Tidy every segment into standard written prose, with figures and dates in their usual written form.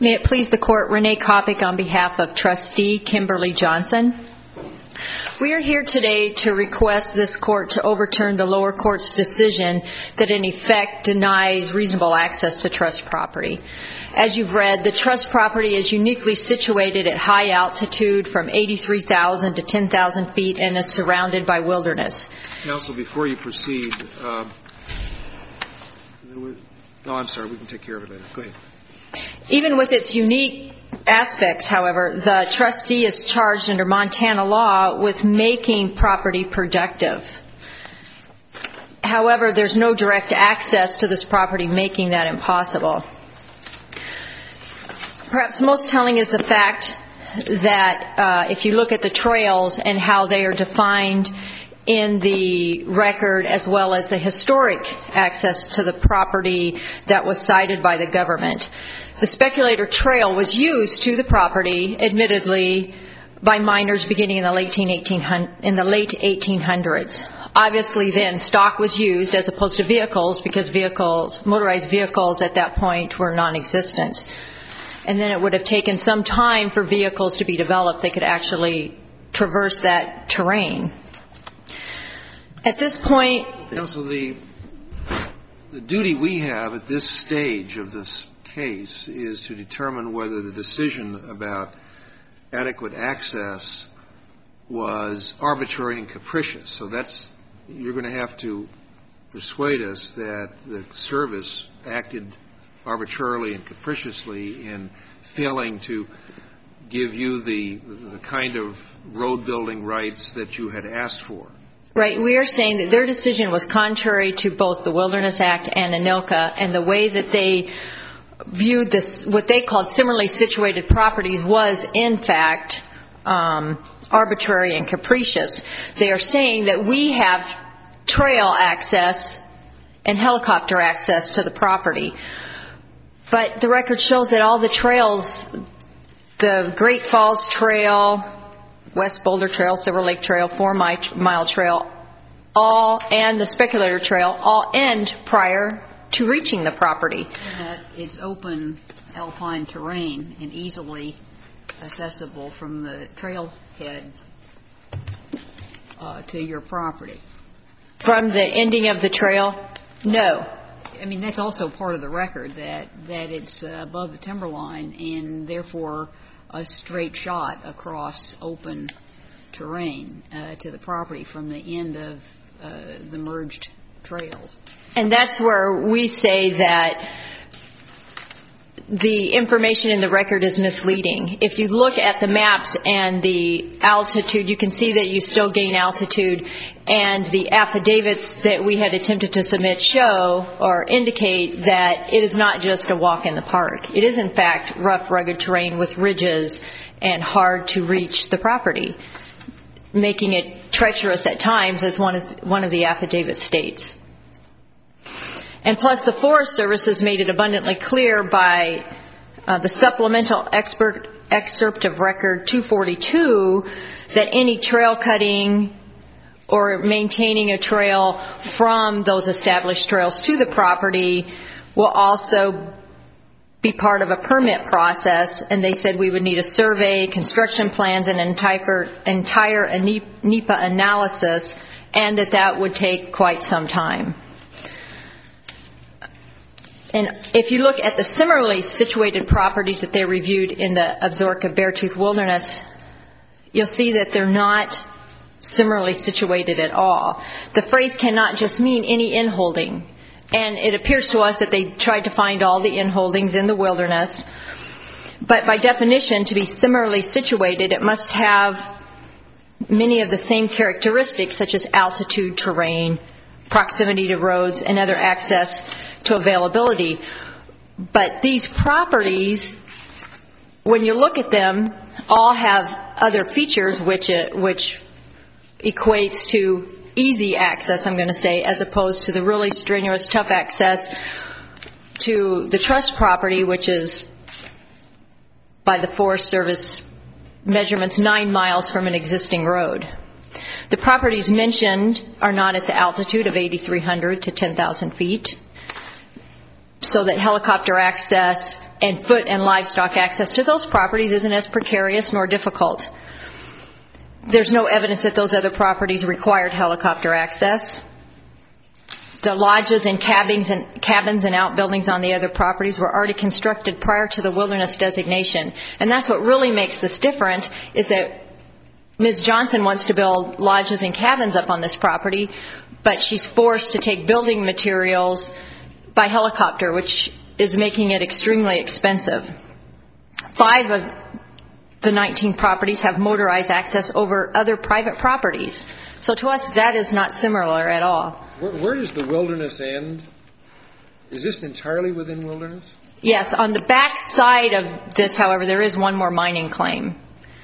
May it please the Court, Renee Kopic on behalf of Trustee Kimberly Johnson. We are here today to request this Court to overturn the lower court's decision that in effect denies reasonable access to trust property. As you've read, the trust property is uniquely situated at high altitude from 83,000 to 10,000 feet and is surrounded by wilderness. Counsel, before you proceed, I'm sorry, we can take care of it later. Go ahead. Even with its unique aspects, however, the trustee is charged under Montana law with making property productive. However, there's no direct access to this property, making that impossible. Perhaps most telling is the fact that if you look at the trails and how they are defined in the record as well as the historic access to the property that was cited by the government. The Speculator Trail was used to the property, admittedly, by miners beginning in the late 1800s. Obviously then stock was used as opposed to vehicles because motorized vehicles at that point were non-existent. And then it would have taken some time for vehicles to be developed that could actually traverse that terrain. At this point, Counsel, the duty we have at this stage of this case is to determine whether the decision about adequate access was arbitrary and capricious. So you're going to have to persuade us that the service acted arbitrarily and capriciously in failing to give you the kind of road building rights that you had asked for. Right. We are saying that their decision was contrary to both the Wilderness Act and ANILCA, and the way that they viewed this, what they called similarly situated properties, was in fact arbitrary and capricious. They are saying that we have trail access and helicopter access to the property. But the record shows that all the trails, the Great Falls Trail, West Boulder Trail, Silver Lake Trail, 4 Mile Trail, and the Speculator Trail all end prior to reaching the property. And that it's open alpine terrain and easily accessible from the trailhead to your property. From the ending of the trail? No. I mean, that's also part of the record, that it's above the timberline and therefore a straight shot across open terrain to the property from the end of the merged trails. And that's where we say that the information in the record is misleading. If you look at the maps and the altitude, you can see that you still gain altitude, and the affidavits that we had attempted to submit show or indicate that it is not just a walk in the park. It is in fact rough, rugged terrain with ridges and hard to reach the property, making it treacherous at times, as one of the affidavits states. And plus, the Forest Service has made it abundantly clear by the supplemental excerpt of Record 242 that any trail cutting or maintaining a trail from those established trails to the property will also be part of a permit process. And they said we would need a survey, construction plans, and entire NEPA analysis, and that would take quite some time. And if you look at the similarly situated properties that they reviewed in the Absaroka Beartooth Wilderness, you'll see that they're not similarly situated at all. The phrase cannot just mean any inholding. And it appears to us that they tried to find all the inholdings in the wilderness. But by definition, to be similarly situated, it must have many of the same characteristics, such as altitude, terrain, proximity to roads, and other access to availability. But these properties, when you look at them, all have other features which equates to easy access, I'm going to say, as opposed to the really strenuous, tough access to the trust property, which is, by the Forest Service measurements, 9 miles from an existing road. The properties mentioned are not at the altitude of 8,300 to 10,000 feet, so that helicopter access and foot and livestock access to those properties isn't as precarious nor difficult. There's no evidence that those other properties required helicopter access. The lodges and cabins and outbuildings on the other properties were already constructed prior to the wilderness designation. And that's what really makes this different, is that Ms. Johnson wants to build lodges and cabins up on this property, but she's forced to take building materials by helicopter, which is making it extremely expensive. 5 of the 19 properties have motorized access over other private properties. So to us, that is not similar at all. Where does the wilderness end? Is this entirely within wilderness? Yes. On the back side of this, however, there is one more mining claim.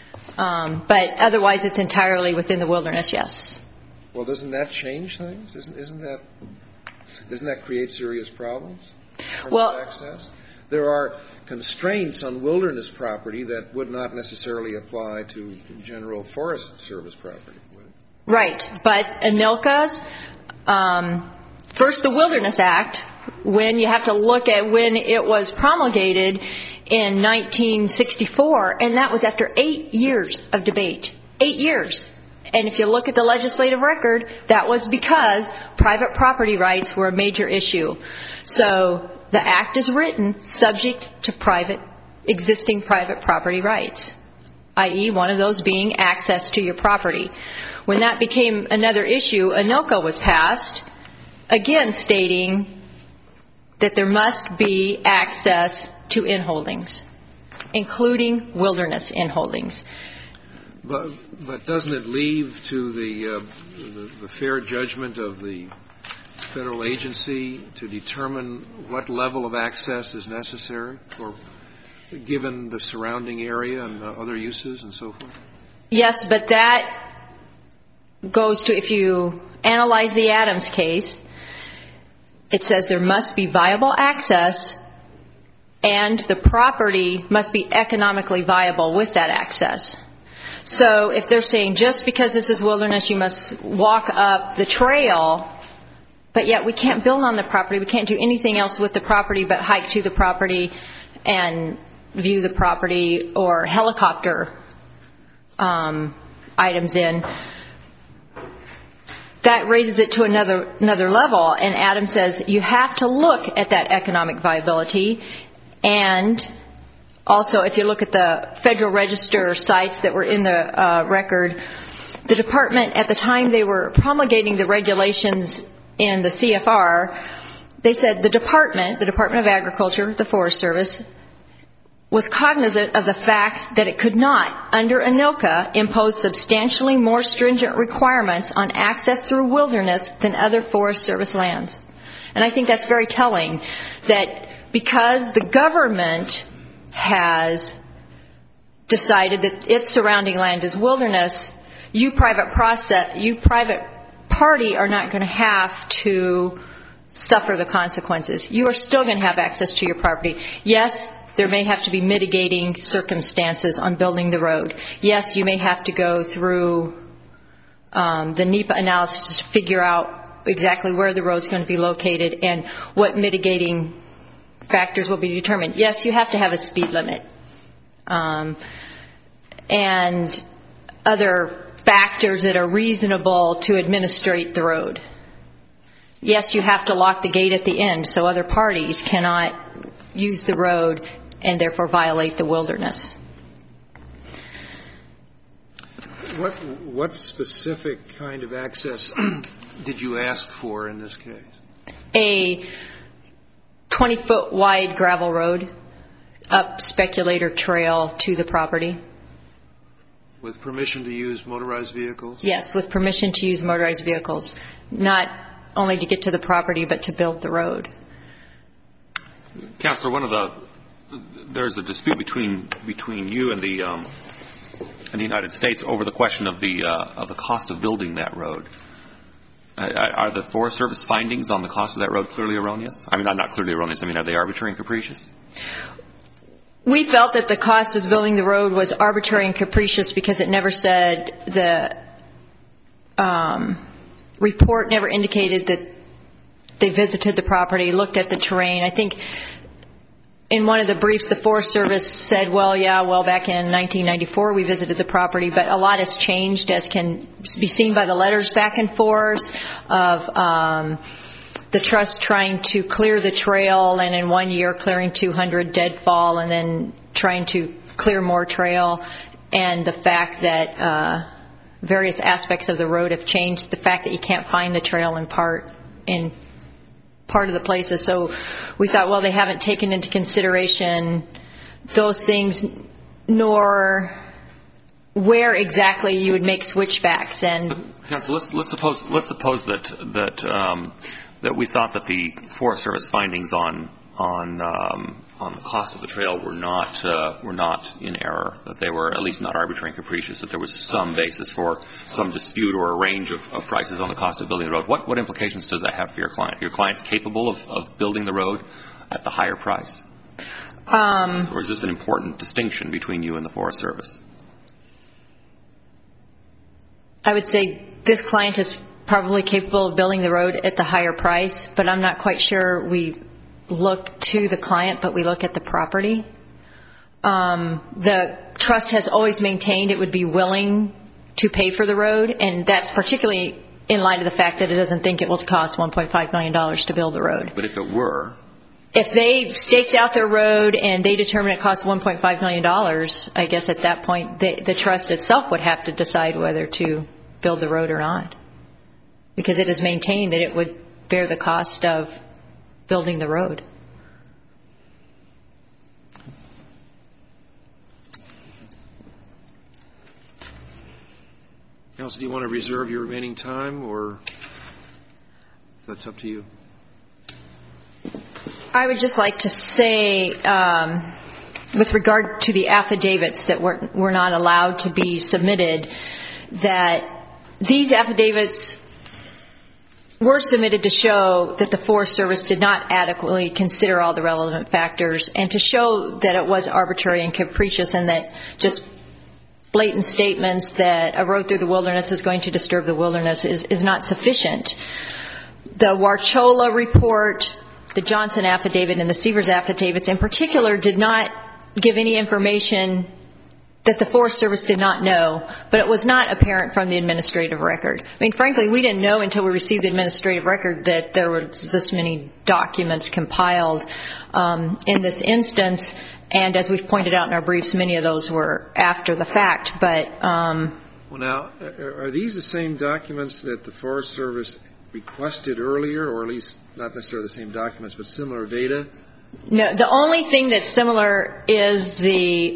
But otherwise, it's entirely within the wilderness, yes. Well, doesn't that change things? Doesn't that create serious problems? Well, access? There are constraints on wilderness property that would not necessarily apply to general Forest Service property. Right. But ANILCA's, first the Wilderness Act, when you have to look at when it was promulgated in 1964, and that was after 8 years of debate. 8 years. And if you look at the legislative record, that was because private property rights were a major issue. So the act is written subject to existing private property rights, i.e. one of those being access to your property. When that became another issue, ANILCA was passed, again stating that there must be access to inholdings, including wilderness inholdings. But doesn't it leave to the fair judgment of the federal agency to determine what level of access is necessary, or given the surrounding area and other uses and so forth? Yes, but that goes to, if you analyze the Adams case, it says there must be viable access and the property must be economically viable with that access. So if they're saying just because this is wilderness, you must walk up the trail, but yet we can't build on the property, we can't do anything else with the property but hike to the property and view the property or helicopter items in, that raises it to another level. And Adams says you have to look at that economic viability. And also, if you look at the Federal Register sites that were in the record, the department, at the time they were promulgating the regulations in the CFR, they said the Department of Agriculture, the Forest Service, was cognizant of the fact that it could not, under ANILCA, impose substantially more stringent requirements on access through wilderness than other Forest Service lands. And I think that's very telling, that because the government has decided that its surrounding land is wilderness, you private party are not going to have to suffer the consequences. You are still going to have access to your property. Yes, there may have to be mitigating circumstances on building the road. Yes, you may have to go through the NEPA analysis to figure out exactly where the road's going to be located and what mitigating factors will be determined. Yes, you have to have a speed limit and other factors that are reasonable to administrate the road. Yes, you have to lock the gate at the end so other parties cannot use the road and therefore violate the wilderness. What specific kind of access did you ask for in this case? A 20-foot wide gravel road up Speculator Trail to the property. With permission to use motorized vehicles? Yes, with permission to use motorized vehicles, not only to get to the property but to build the road. Counselor, there's a dispute between you and the United States over the question of the cost of building that road. Are the Forest Service findings on the cost of that road clearly erroneous? I mean, not clearly erroneous. I mean, are they arbitrary and capricious? We felt that the cost of building the road was arbitrary and capricious because it never said, the report never indicated that they visited the property, looked at the terrain. I think in one of the briefs, the Forest Service said, well, back in 1994 we visited the property, but a lot has changed, as can be seen by the letters back and forth of the trust trying to clear the trail, and in 1 year clearing 200 deadfall, and then trying to clear more trail, and the fact that various aspects of the road have changed, the fact that you can't find the trail in part of the places. So we thought, well, they haven't taken into consideration those things, nor where exactly you would make switchbacks. And Counsel, let's suppose that we thought that the Forest Service findings on the cost of the trail were not in error, that they were at least not arbitrary and capricious, that there was some basis for some dispute or a range of prices on the cost of building the road. What implications does that have for your client? Your client's capable of building the road at the higher price? Or is this an important distinction between you and the Forest Service? I would say this client is probably capable of building the road at the higher price, but I'm not quite sure we look to the client, but we look at the property. The trust has always maintained it would be willing to pay for the road, and that's particularly in light of the fact that it doesn't think it will cost $1.5 million to build the road. But if it were? If they staked out their road and they determine it costs $1.5 million, I guess at that point the trust itself would have to decide whether to build the road or not, because it has maintained that it would bear the cost of building the road. Counsel, do you want to reserve your remaining time, or that's up to you? I would just like to say, with regard to the affidavits that were not allowed to be submitted, that these affidavits were submitted to show that the Forest Service did not adequately consider all the relevant factors, and to show that it was arbitrary and capricious, and that just blatant statements that a road through the wilderness is going to disturb the wilderness is not sufficient. The Warchola report, the Johnson affidavit, and the Severs affidavits in particular did not give any information that the Forest Service did not know, but it was not apparent from the administrative record. I mean, frankly, we didn't know until we received the administrative record that there was this many documents compiled in this instance, and as we've pointed out in our briefs, many of those were after the fact. But well, now, are these the same documents that the Forest Service requested earlier, or at least not necessarily the same documents, but similar data? No, the only thing that's similar is the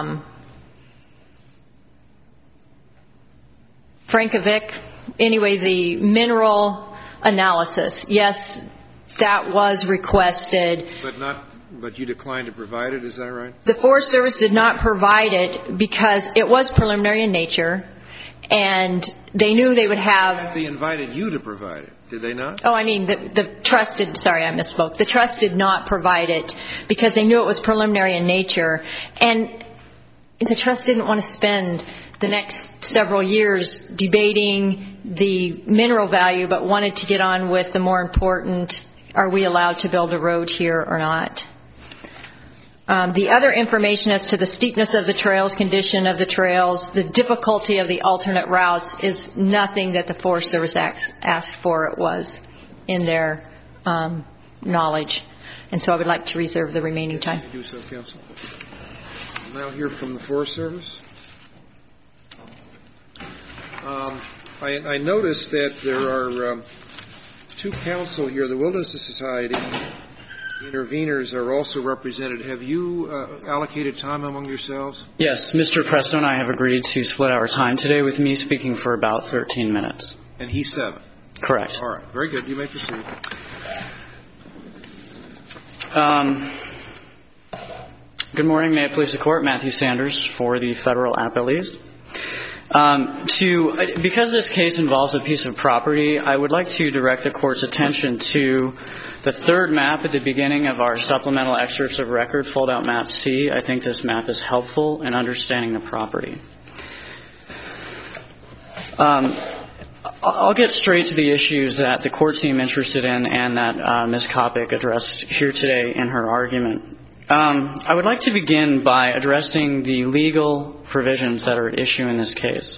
Frankovic, anyway, the mineral analysis. Yes, that was requested. But you declined to provide it, is that right? The Forest Service did not provide it because it was preliminary in nature, and they knew they would have... They invited you to provide it, did they not? Oh, I mean, the trust did, sorry, I misspoke. The trust did not provide it because they knew it was preliminary in nature, and the trust didn't want to spend the next several years debating the mineral value, but wanted to get on with the more important, are we allowed to build a road here or not? The other information as to the steepness of the trails, condition of the trails, the difficulty of the alternate routes is nothing that the Forest Service asked for. It was in their knowledge. And so I would like to reserve the remaining time. Do so, Counsel. We'll now hear from the Forest Service. I noticed that there are two counsel here. The Wilderness Society interveners are also represented. Have you allocated time among yourselves? Yes, Mr. Presto and I have agreed to split our time today, with me speaking for about 13 minutes. And he's 7? Correct. All right. Very good. You may proceed. Good morning. May it please the Court. Matthew Sanders for the Federal Appellees. Because this case involves a piece of property, I would like to direct the Court's attention to the third map at the beginning of our supplemental excerpts of record, fold-out map C. I think this map is helpful in understanding the property. I'll get straight to the issues that the Court seemed interested in and that Ms. Kopic addressed here today in her argument. I would like to begin by addressing the legal provisions that are at issue in this case.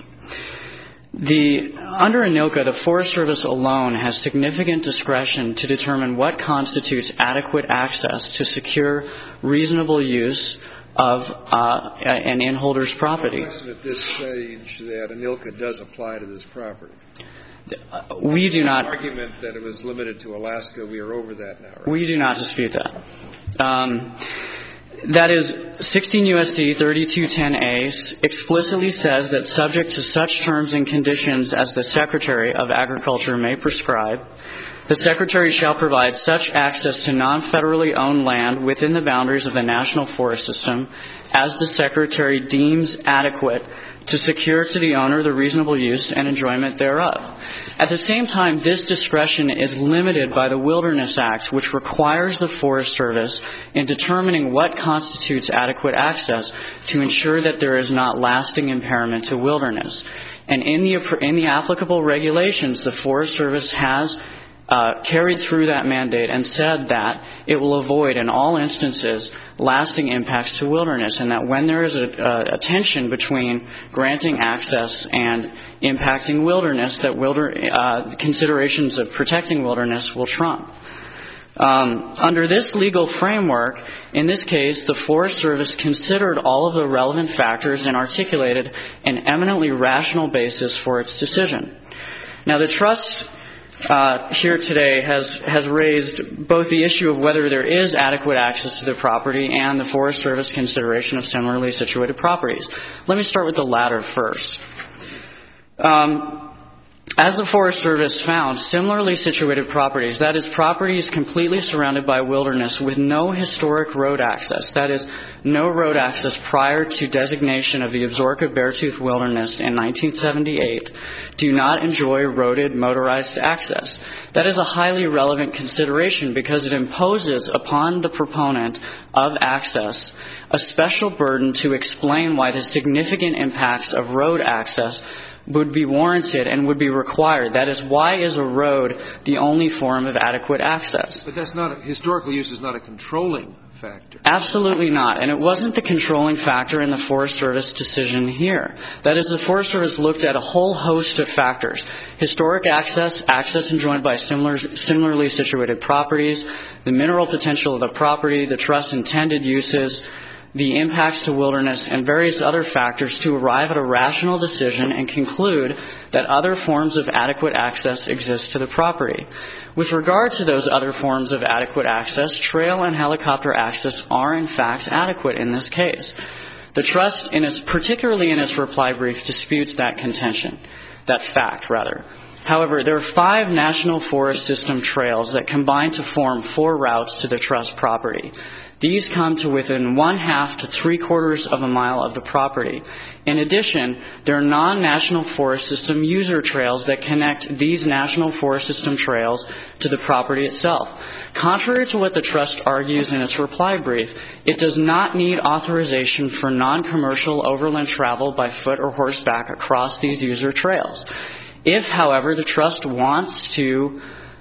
Under ANILCA, the Forest Service alone has significant discretion to determine what constitutes adequate access to secure reasonable use of an inholder's property. At this stage that ANILCA does apply to this property. We do not. The argument that it was limited to Alaska, we are over that now, right? We do not dispute that. That is, 16 U.S.C. 3210A explicitly says that subject to such terms and conditions as the Secretary of Agriculture may prescribe, the Secretary shall provide such access to non-federally owned land within the boundaries of the National Forest System as the Secretary deems adequate to secure to the owner the reasonable use and enjoyment thereof. At the same time, this discretion is limited by the Wilderness Act, which requires the Forest Service in determining what constitutes adequate access to ensure that there is not lasting impairment to wilderness. And in the applicable regulations, the Forest Service has carried through that mandate and said that it will avoid in all instances lasting impacts to wilderness, and that when there is a tension between granting access and impacting wilderness, that considerations of protecting wilderness will trump. Under this legal framework, in this case, the Forest Service considered all of the relevant factors and articulated an eminently rational basis for its decision. Now, the trust here today has raised both the issue of whether there is adequate access to the property and the Forest Service consideration of similarly situated properties. Let me start with the latter first. As the Forest Service found, similarly situated properties, that is, properties completely surrounded by wilderness with no historic road access, that is, no road access prior to designation of the Absaroka Beartooth Wilderness in 1978, do not enjoy roaded motorized access. That is a highly relevant consideration because it imposes upon the proponent of access a special burden to explain why the significant impacts of road access would be warranted and would be required. That is, why is a road the only form of adequate access? But that's not historical use is not a controlling factor. Absolutely not. And it wasn't the controlling factor in the Forest Service decision here. That is, the Forest Service looked at a whole host of factors: historic access, access enjoyed by similarly situated properties, the mineral potential of the property, the trust's intended uses, the impacts to wilderness, and various other factors to arrive at a rational decision and conclude that other forms of adequate access exist to the property. With regard to those other forms of adequate access, trail and helicopter access are in fact adequate in this case. The trust, particularly in its reply brief, disputes that contention, that fact rather. However, there are 5 National Forest System trails that combine to form 4 routes to the trust property. These come to within 1/2 to 3/4 of a mile of the property. In addition, there are non-National Forest System user trails that connect these National Forest System trails to the property itself. Contrary to what the trust argues in its reply brief, it does not need authorization for non-commercial overland travel by foot or horseback across these user trails. If, however, the trust wants to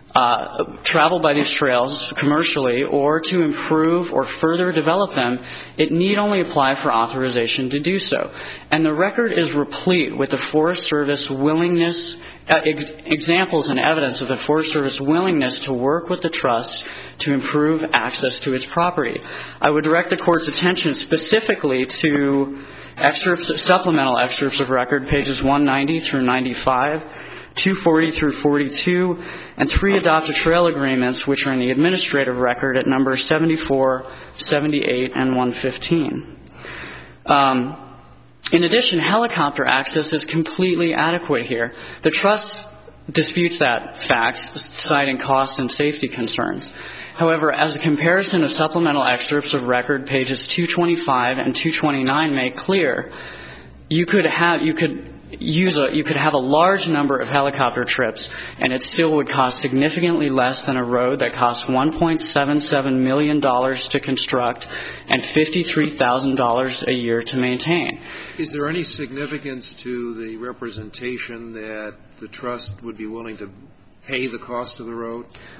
travel by these trails commercially or to improve or further develop them, it need only apply for authorization to do so. And the record is replete with the Forest Service willingness, examples and evidence of the Forest Service willingness to work with the trust to improve access to its property. I would direct the Court's attention specifically to supplemental excerpts of record, pages 190 through 95, 240 through 42, and 3 adopted trail agreements, which are in the administrative record at numbers 74, 78, and 115. In addition, helicopter access is completely adequate here. The trust disputes that fact, citing cost and safety concerns. However, as a comparison of supplemental excerpts of record, pages 225 and 229 make clear, you could have a large number of helicopter trips, and it still would cost significantly less than a road that costs $1.77 million to construct and $53,000 a year to maintain. Is there any significance to the representation that the trust would be willing to pay the cost of the road?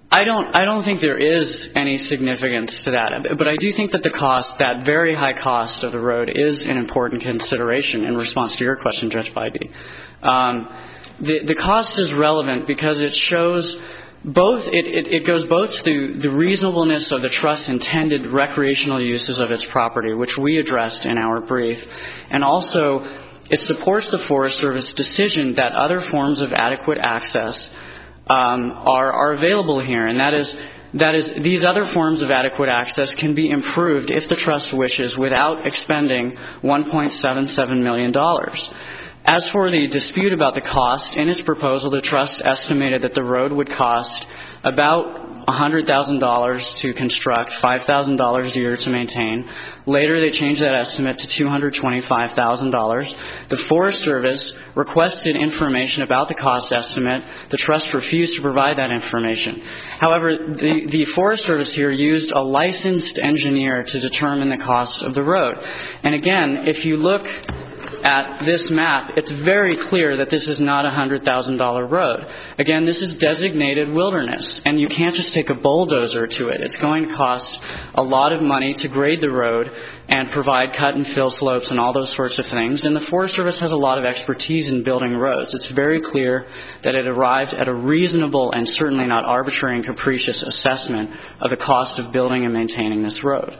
I don't think there is any significance to that. But I do think that the cost, that very high cost of the road, is an important consideration in response to your question, Judge Bybee. The cost is relevant because it shows both, it goes both to the reasonableness of the trust's intended recreational uses of its property, which we addressed in our brief, and also it supports the Forest Service decision that other forms of adequate access are available here, and that is these other forms of adequate access can be improved if the trust wishes without expending $1.77 million. As for the dispute about the cost, in its proposal, the trust estimated that the road would cost about $100,000 to construct, $5,000 a year to maintain. Later, they changed that estimate to $225,000. The Forest Service requested information about the cost estimate. The trust refused to provide that information. However, the Forest Service here used a licensed engineer to determine the cost of the road. And again, if you look at this map, it's very clear that this is not a $100,000 road. Again, this is designated wilderness, and you can't just take a bulldozer to it. It's going to cost a lot of money to grade the road and provide cut and fill slopes and all those sorts of things. And the Forest Service has a lot of expertise in building roads. It's very clear that it arrived at a reasonable and certainly not arbitrary and capricious assessment of the cost of building and maintaining this road.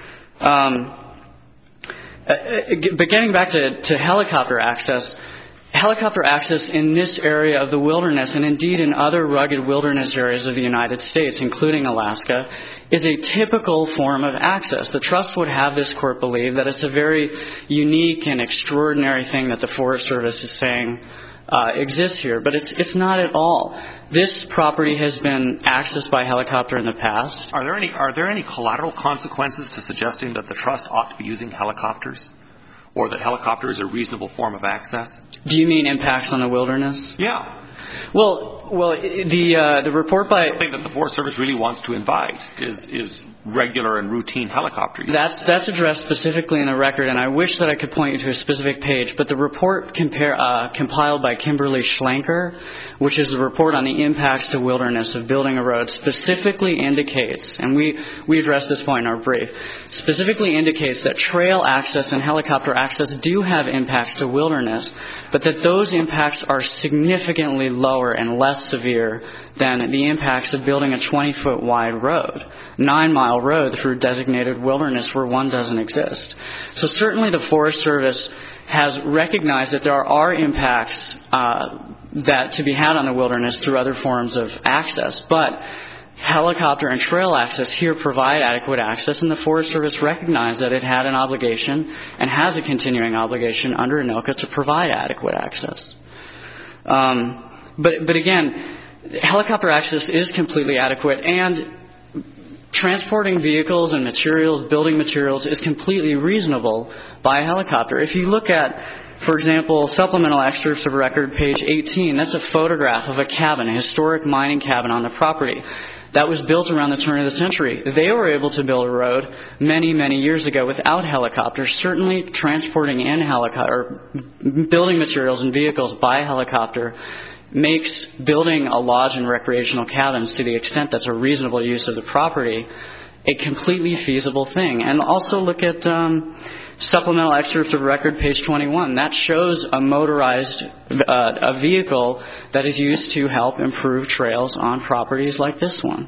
But getting back to helicopter access in this area of the wilderness, and indeed in other rugged wilderness areas of the United States, including Alaska, is a typical form of access. The trust would have this court believe that it's a very unique and extraordinary thing that the Forest Service is saying exists here, but it's not at all. This property has been accessed by helicopter in the past. Are there any collateral consequences to suggesting that the trust ought to be using helicopters, or that helicopter is a reasonable form of access? Do you mean impacts on the wilderness? Yeah. Well, the report by... The thing that the Forest Service really wants to invite is regular and routine helicopter use. That's addressed specifically in the record, and I wish that I could point you to a specific page, but the report compiled by Kimberly Schlenker, which is the report on the impacts to wilderness of building a road, specifically indicates, and we addressed this point in our brief, specifically indicates that trail access and helicopter access do have impacts to wilderness, but that those impacts are significantly lower and less severe than the impacts of building a 20-foot wide road, 9-mile road through designated wilderness where one doesn't exist. So certainly the Forest Service has recognized that there are impacts that to be had on the wilderness through other forms of access, but helicopter and trail access here provide adequate access, and the Forest Service recognized that it had an obligation and has a continuing obligation under ANILCA to provide adequate access. But again, helicopter access is completely adequate, and transporting vehicles and materials, building materials, is completely reasonable by a helicopter. If you look at, for example, supplemental excerpts of record, page 18, that's a photograph of a cabin, a historic mining cabin on the property that was built around the turn of the century. They were able to build a road many, many years ago without helicopters. Certainly transporting in helicopter, building materials and vehicles by helicopter makes building a lodge and recreational cabins, to the extent that's a reasonable use of the property, a completely feasible thing. And also look at supplemental excerpts of record, page 21. That shows a motorized a vehicle that is used to help improve trails on properties like this one.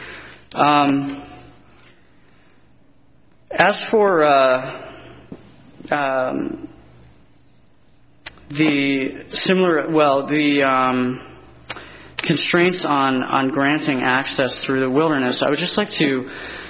As for the constraints on granting access through the wilderness, I would just like to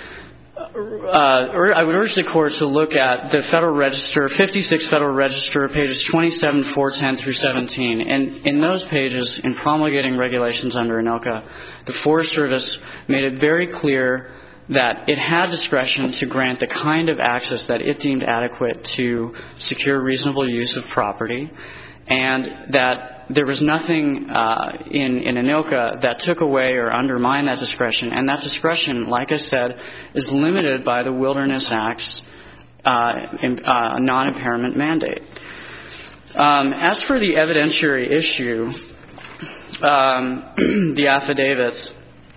I would urge the Court to look at the Federal Register, 56 Federal Register, pages 27, 410 through 17. And in those pages, in promulgating regulations under ANILCA, the Forest Service made it very clear that it had discretion to grant the kind of access that it deemed adequate to secure reasonable use of property, and that there was nothing in ANILCA that took away or undermined that discretion. And that discretion, like I said, is limited by the Wilderness Act's non-impairment mandate. As for the evidentiary issue, the affidavits,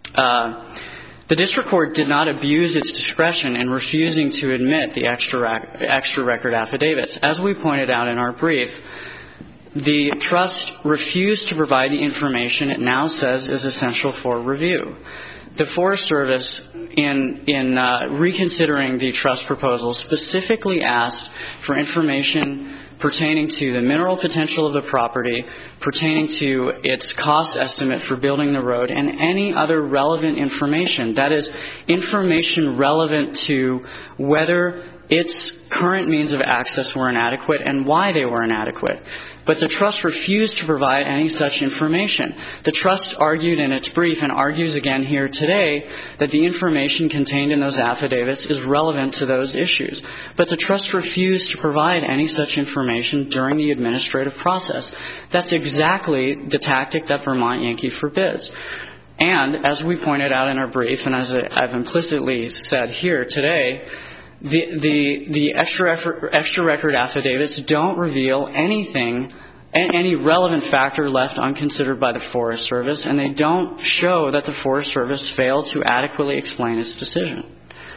The district court did not abuse its discretion in refusing to admit the extra record affidavits. As we pointed out in our brief, the trust refused to provide the information it now says is essential for review. The Forest Service, in reconsidering the trust proposal, specifically asked for information pertaining to the mineral potential of the property, pertaining to its cost estimate for building the road, and any other relevant information. That is, information relevant to whether its current means of access were inadequate and why they were inadequate. But the trust refused to provide any such information. The trust argued in its brief and argues again here today that the information contained in those affidavits is relevant to those issues. But the trust refused to provide any such information during the administrative process. That's exactly the tactic that Vermont Yankee forbids. And as we pointed out in our brief, and as I've implicitly said here today, the extra record affidavits don't reveal anything, any relevant factor left unconsidered by the Forest Service, and they don't show that the Forest Service failed to adequately explain its decision.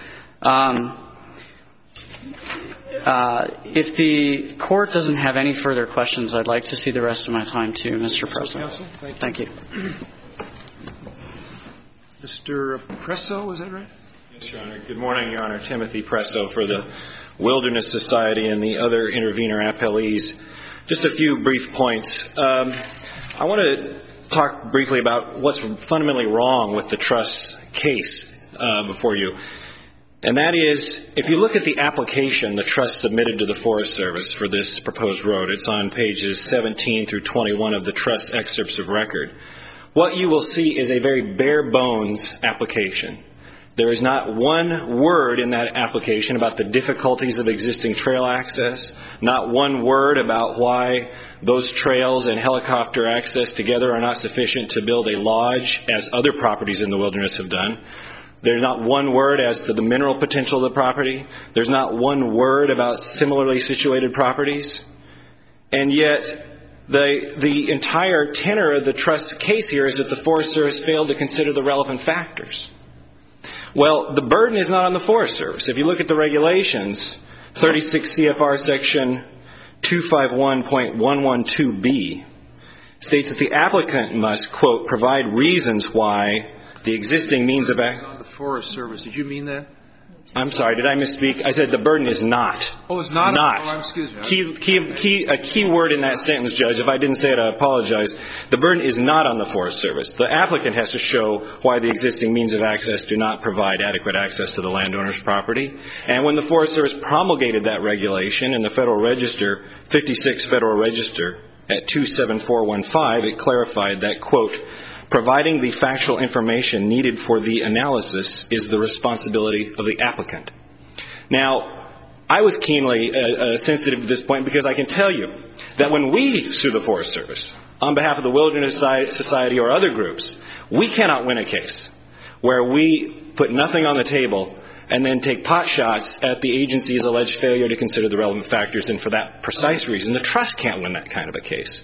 If the court doesn't have any further questions, I'd like to see the rest of my time to Mr. President. Thank you. Mr. Presso, is that right? Yes, Your Honor. Good morning, Your Honor. Timothy Presso for the Wilderness Society and the other intervener appellees. Just a few brief points. I want to talk briefly about what's fundamentally wrong with the trust case before you. And that is, if you look at the application the trust submitted to the Forest Service for this proposed road, it's on pages 17 through 21 of the trust excerpts of record, what you will see is a very bare bones application. There is not one word in that application about the difficulties of existing trail access, not one word about why those trails and helicopter access together are not sufficient to build a lodge, as other properties in the wilderness have done. There's not one word as to the mineral potential of the property. There's not one word about similarly situated properties. And yet, the entire tenor of the trust case here is that the Forest Service failed to consider the relevant factors. Well, the burden is not on the Forest Service. If you look at the regulations, 36 CFR section 251.112B states that the applicant must, quote, provide reasons why the existing means of access. On the Forest Service. Did you mean that? I'm sorry, did I misspeak? I said the burden is not. Oh, it's not? Not. Oh, excuse me. A key word in that sentence, Judge. If I didn't say it, I apologize. The burden is not on the Forest Service. The applicant has to show why the existing means of access do not provide adequate access to the landowner's property. And when the Forest Service promulgated that regulation in the Federal Register, 56 Federal Register at 27415, it clarified that, quote, providing the factual information needed for the analysis is the responsibility of the applicant. Now, I was keenly sensitive to this point because I can tell you that when we sue the Forest Service on behalf of the Wilderness Society or other groups, we cannot win a case where we put nothing on the table and then take pot shots at the agency's alleged failure to consider the relevant factors, and for that precise reason, the trust can't win that kind of a case.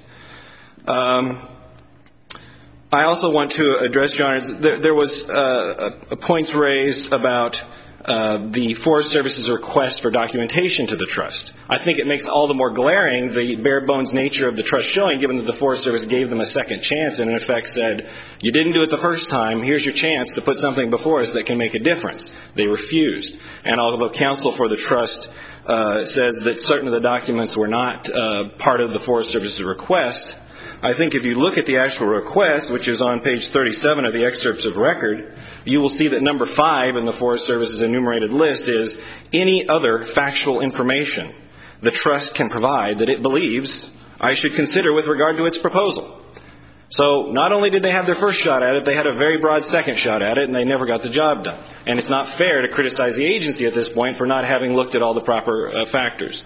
I also want to address, Your Honor, there was points raised about the Forest Service's request for documentation to the trust. I think it makes all the more glaring the bare-bones nature of the trust showing, given that the Forest Service gave them a second chance and, in effect, said, you didn't do it the first time, here's your chance to put something before us that can make a difference. They refused. And although counsel for the trust says that certain of the documents were not part of the Forest Service's request, I think if you look at the actual request, which is on page 37 of the excerpts of record, you will see that number 5 in the Forest Service's enumerated list is any other factual information the trust can provide that it believes I should consider with regard to its proposal. So not only did they have their first shot at it, they had a very broad second shot at it, and they never got the job done. And it's not fair to criticize the agency at this point for not having looked at all the proper factors.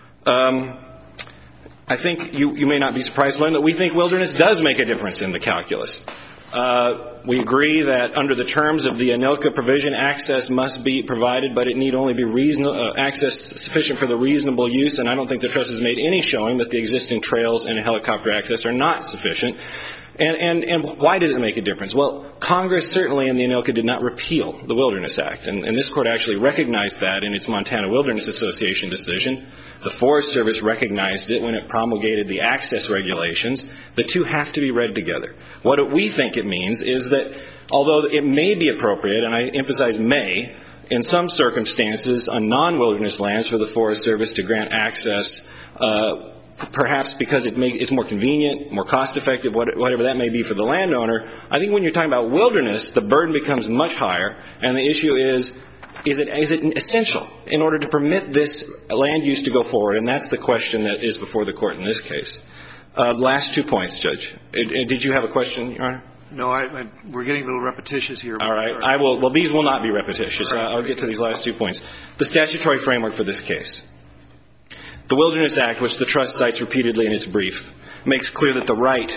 I think you may not be surprised to learn that we think wilderness does make a difference in the calculus. We agree that under the terms of the ANILCA provision, access must be provided, but it need only be access sufficient for the reasonable use, and I don't think the trust has made any showing that the existing trails and helicopter access are not sufficient. And why does it make a difference? Well, Congress certainly in the ANILCA did not repeal the Wilderness Act, and this Court actually recognized that in its Montana Wilderness Association decision. The Forest Service recognized it when it promulgated the access regulations. The two have to be read together. What we think it means is that although it may be appropriate, and I emphasize may, in some circumstances on non-wilderness lands for the Forest Service to grant access, perhaps because it's more convenient, more cost-effective, whatever that may be for the landowner, I think when you're talking about wilderness, the burden becomes much higher, and the issue is it essential in order to permit this land use to go forward? And that's the question that is before the Court in this case. Last 2 points, Judge. Did you have a question, Your Honor? No, we're getting a little repetitious here. All right. I will. Well, these will not be repetitious. Right. I'll get to these last 2 points. The statutory framework for this case. The Wilderness Act, which the Trust cites repeatedly in its brief, makes clear that the right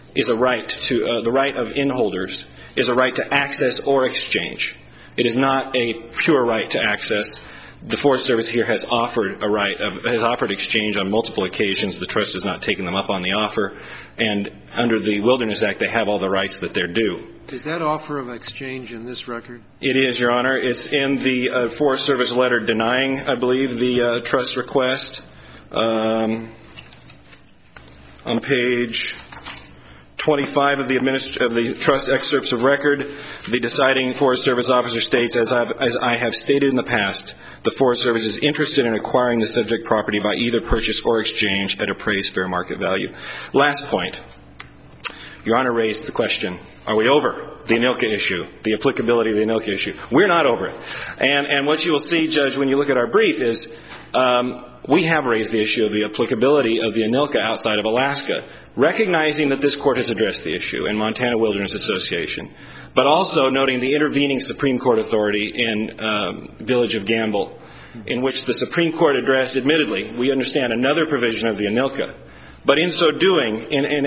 of inholders is a right to access or exchange. It is not a pure right to access. The Forest Service here has offered exchange on multiple occasions. The Trust has not taken them up on the offer, and under the Wilderness Act, they have all the rights that they're due. Is that offer of exchange in this record? It is, Your Honor. It's in the Forest Service letter denying, I believe, the Trust request. On page 25 of the Trust excerpts of record, the deciding Forest Service officer states, as I have stated in the past, the Forest Service is interested in acquiring the subject property by either purchase or exchange at appraised fair market value. Last point. Your Honor raised the question, are we over the ANILCA issue, the applicability of the ANILCA issue? We're not over it. And what you will see, Judge, when you look at our brief is we have raised the issue of the applicability of the ANILCA outside of Alaska, recognizing that this Court has addressed the issue in Montana Wilderness Association, but also noting the intervening Supreme Court authority in Village of Gamble, in which the Supreme Court addressed, admittedly, we understand another provision of the ANILCA, but in so doing, in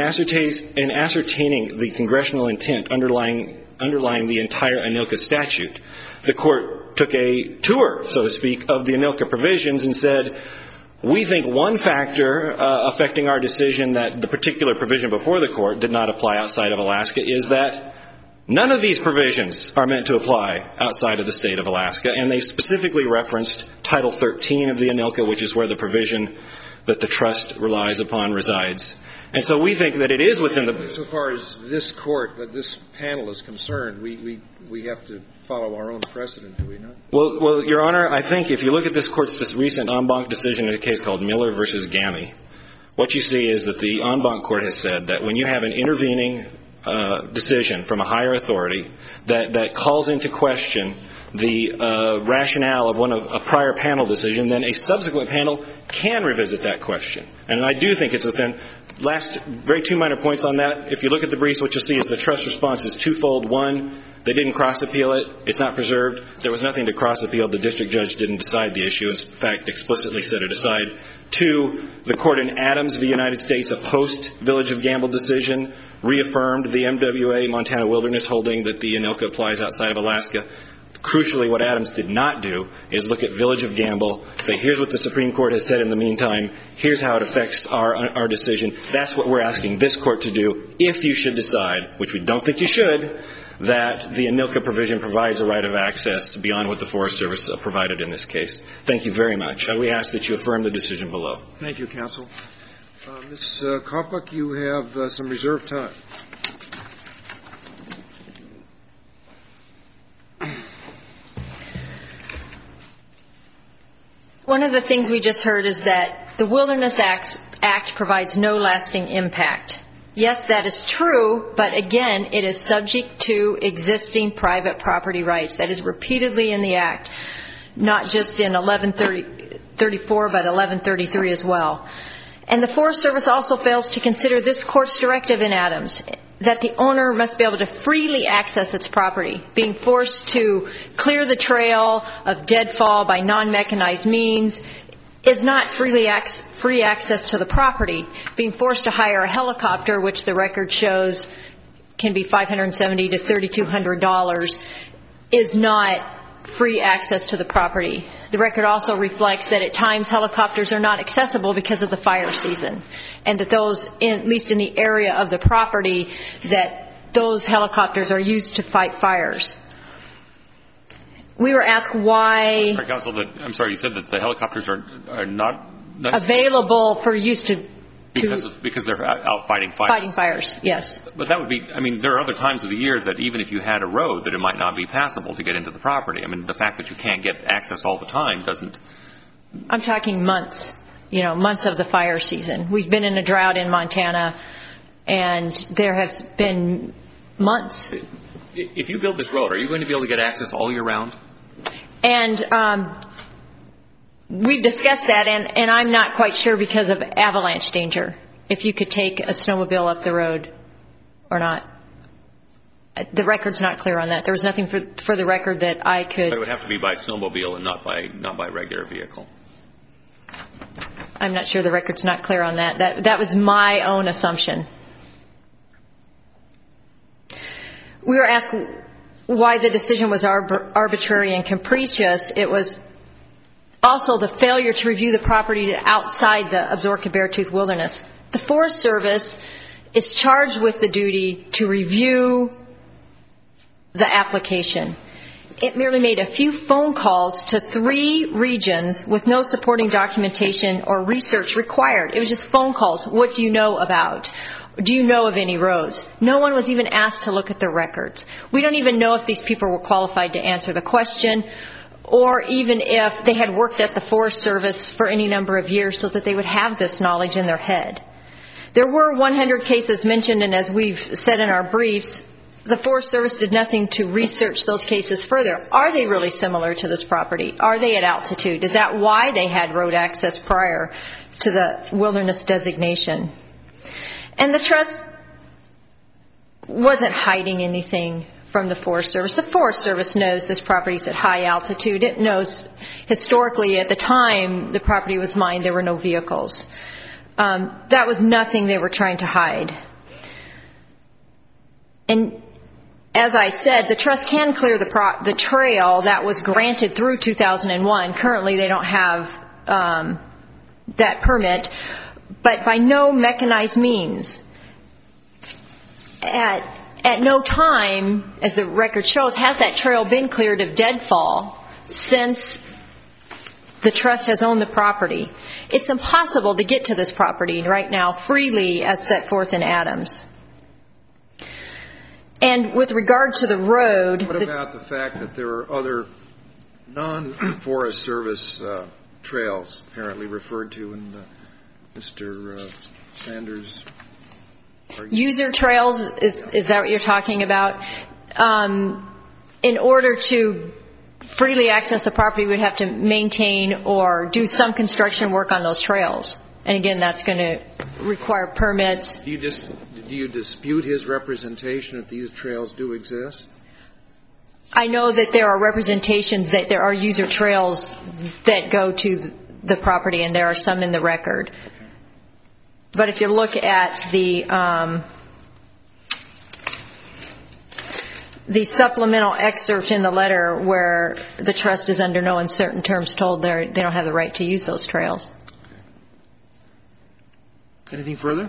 ascertaining the congressional intent underlying the entire ANILCA statute, the Court took a tour, so to speak, of the ANILCA provisions and said, we think one factor affecting our decision that the particular provision before the Court did not apply outside of Alaska is that none of these provisions are meant to apply outside of the state of Alaska, and they specifically referenced Title 13 of the ANILCA, which is where the provision that the Trust relies upon resides. And so we think that it is within the... So far as this Court, this panel is concerned, we have to follow our own precedent, do we not? Well, Your Honor, I think if you look at this Court's recent en banc decision in a case called Miller v. GAMI, what you see is that the en banc Court has said that when you have an intervening decision from a higher authority that calls into question the rationale of a prior panel decision, then a subsequent panel can revisit that question. And I do think it's within... Last, very 2 minor points on that. If you look at the briefs, what you'll see is the Trust response is twofold. One, they didn't cross-appeal it. It's not preserved. There was nothing to cross-appeal. The district judge didn't decide the issue. In fact, explicitly set it aside. 2, the Court in Adams v. United States, a post-Village of Gamble decision, reaffirmed the MWA Montana Wilderness holding that the ANILCA applies outside of Alaska. Crucially, what Adams did not do is look at Village of Gamble, say, here's what the Supreme Court has said in the meantime, here's how it affects our decision. That's what we're asking this Court to do if you should decide, which we don't think you should, that the ANILCA provision provides a right of access beyond what the Forest Service provided in this case. Thank you very much. We ask that you affirm the decision below. Thank you, counsel. Ms. Kopach, you have some reserved time. One of the things we just heard is that the Wilderness Act provides no lasting impact. Yes, that is true, but again, it is subject to existing private property rights. That is repeatedly in the Act, not just in 1134, but 1133 as well. And the Forest Service also fails to consider this Court's directive in Adams, that the owner must be able to freely access its property. Being forced to clear the trail of deadfall by non-mechanized means is not free access to the property. Being forced to hire a helicopter, which the record shows can be $570 to $3,200, is not free access to the property. The record also reflects that at times helicopters are not accessible because of the fire season. and that those, at least in the area of the property, that those helicopters are used to fight fires. We were asked why... I'm sorry, you said that the helicopters are not available for use to... Because they're out fighting fires. Fighting fires, yes. But that would be, I mean, there are other times of the year that even if you had a road, that it might not be passable to get into the property. I mean, the fact that you can't get access all the time doesn't... I'm talking months, months of the fire season. We've been in a drought in Montana, and there has been months. If you build this road, are you going to be able to get access all year round? And we've discussed that, and I'm not quite sure because of avalanche danger, if you could take a snowmobile up the road or not. The record's not clear on that. There was nothing for the record that I could... But it would have to be by snowmobile and not by regular vehicle. I'm not sure the record's not clear on that. That was my own assumption. We were asked why the decision was arbitrary and capricious. It was also the failure to review the property outside the Absaroka Beartooth Wilderness. The Forest Service is charged with the duty to review the application. It merely made a few phone calls to 3 regions with no supporting documentation or research required. It was just phone calls. What do you know about? Do you know of any roads? No one was even asked to look at the records. We don't even know if these people were qualified to answer the question, or even if they had worked at the Forest Service for any number of years so that they would have this knowledge in their head. There were 100 cases mentioned, and as we've said in our briefs, the Forest Service did nothing to research those cases further. Are they really similar to this property? Are they at altitude? Is that why they had road access prior to the wilderness designation? And the trust wasn't hiding anything from the Forest Service. The Forest Service knows this property is at high altitude. It knows historically at the time the property was mined, there were no vehicles. That was nothing they were trying to hide. And as I said, the trust can clear the trail that was granted through 2001. Currently they don't have that permit, but by no mechanized means. At no time, as the record shows, has that trail been cleared of deadfall since the trust has owned the property. It's impossible to get to this property right now freely as set forth in Adams. And with regard to the road... What about the fact that there are other non-Forest Service trails apparently referred to in Mr. Sanders' argument? User trails, is that what you're talking about? In order to freely access the property, we'd have to maintain or do some construction work on those trails. And again, that's going to require permits. Do you dispute his representation that these trails do exist? I know that there are representations that there are user trails that go to the property, and there are some in the record. Okay. But if you look at the supplemental excerpt in the letter where the trust is under no uncertain terms told they don't have the right to use those trails. Anything further?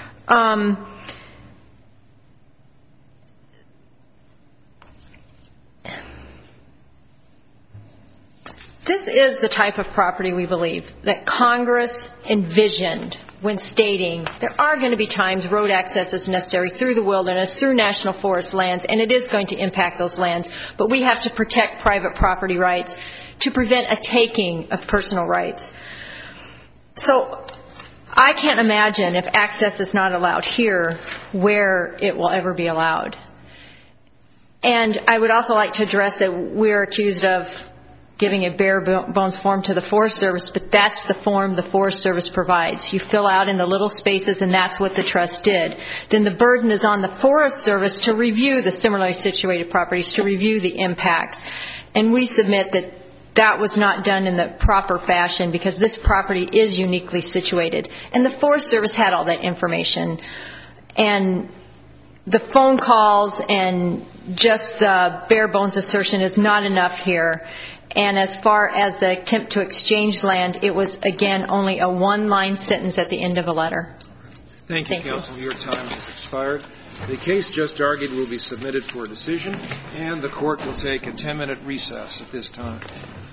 This is the type of property we believe that Congress envisioned when stating there are going to be times road access is necessary through the wilderness, through national forest lands, and it is going to impact those lands. But we have to protect private property rights to prevent a taking of personal rights. So I can't imagine if access is not allowed here where it will ever be allowed. And I would also like to address that we're accused of giving a bare bones form to the Forest Service, but that's the form the Forest Service provides. You fill out in the little spaces, and that's what the trust did. Then the burden is on the Forest Service to review the similarly situated properties, to review the impacts. And we submit that that was not done in the proper fashion because this property is uniquely situated. And the Forest Service had all that information. And the phone calls and just the bare bones assertion is not enough here. And as far as the attempt to exchange land, it was, again, only a one-line sentence at the end of a letter. Thank you, counsel. Your time has expired. The case just argued will be submitted for decision, and the court will take a 10-minute recess at this time.